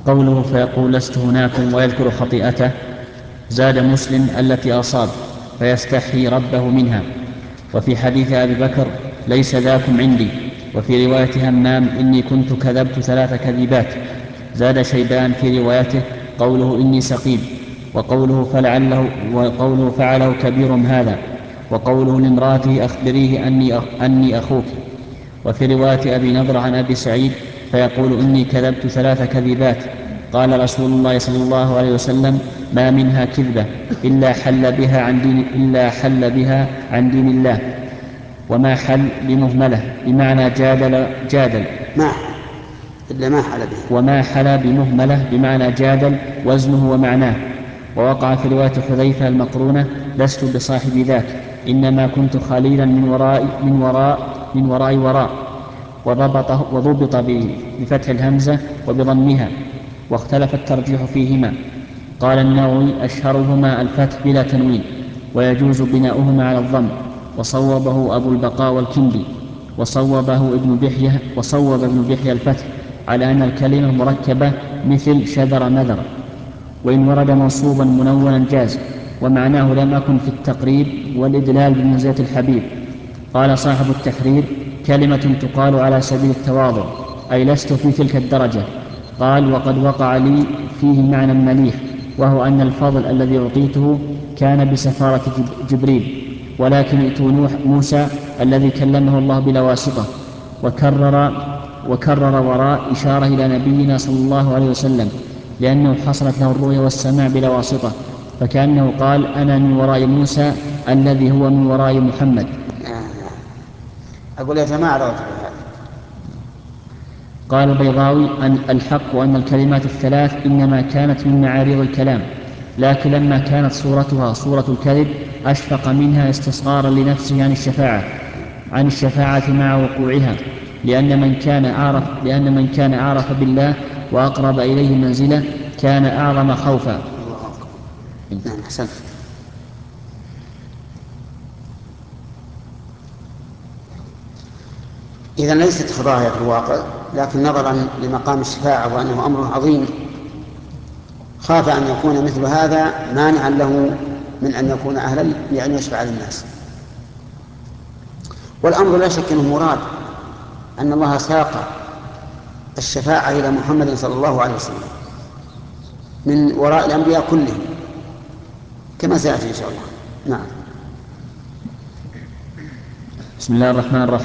قوله فيقول لست هناكم ويذكر خطيئته. زاد مسلم التي أصاب فيستحي ربه منها. وفي حديث أبي بكر ليس ذاكم عندي. وفي رواية همام إني كنت كذبت 3 كذبات. زاد شيبان في روايته قوله إني سقيم، وقوله فعله كبيرهم هذا، وقوله لامرأته أخبريه أني أخوك. وفي رواية أبي نضر عن أبي سعيد فيقول إني كذبت 3 كذبات. قال رسول الله صلى الله عليه وسلم ما منها كذبة إلا حل بها عن دين الله. وما حل بمهملة بمعنى جادل وما حل بمهملة بمعنى جادل وزنه ومعناه. ووقع في رواية حذيفة المقرونة لست بصاحب ذاك، إنما كنت خليلا من وراء وضبط بفتح الهمزة وبضمها، واختلف الترجيح فيهما. قال النووي أشهرهما الفتح بلا تنوين، ويجوز بناؤهما على الضم، وصوبه أبو البقاء والكندي، وصوب ابن بحية الفتح على أن الكلمة مركبة مثل شذر مذر، وإن ورد منصوبا منونا جاز، ومعناه لم أكن في التقريب والإدلال بمنزلة الحبيب. قال صاحب التحرير كلمة تقال على سبيل التواضع، أي لست في تلك الدرجة. قال وقد وقع لي فيه معنى مليح، وهو أن الفضل الذي أعطيته كان بسفارة جبريل، ولكن ائتوا موسى الذي كلمه الله بلا واسطة. وكرر وراء إشارة إلى نبينا صلى الله عليه وسلم، لأنه حصلت له الرؤيا والسماع بلا واسطة، فكأنه قال أنا من وراء موسى الذي هو من وراء محمد. أقول يا جماعة رأيت هذا. قال البيضاوي أن الحق أن الكلمات الثلاث إنما كانت من معارض الكلام، لكن لما كانت صورتها صورة الكذب أشفق منها استصغارا لنفسه عن الشفاعة مع وقوعها، لأن من كان أعرف بالله وأقرب إليه منزلة كان أعظم خوفا. نعم أحسنت. إذن ليست خضايا في الواقع، لكن نظرا لمقام الشفاعة وأنه أمر عظيم خاف أن يكون مثل هذا مانعا له من أن يكون أهلا بأن يشفع للناس. والأمر لا شك أنه مراد أن الله ساق الشفاعة إلى محمد صلى الله عليه وسلم من وراء الأنبياء كلهم كما سيأتي إن شاء الله. نعم. بسم الله الرحمن الرحيم.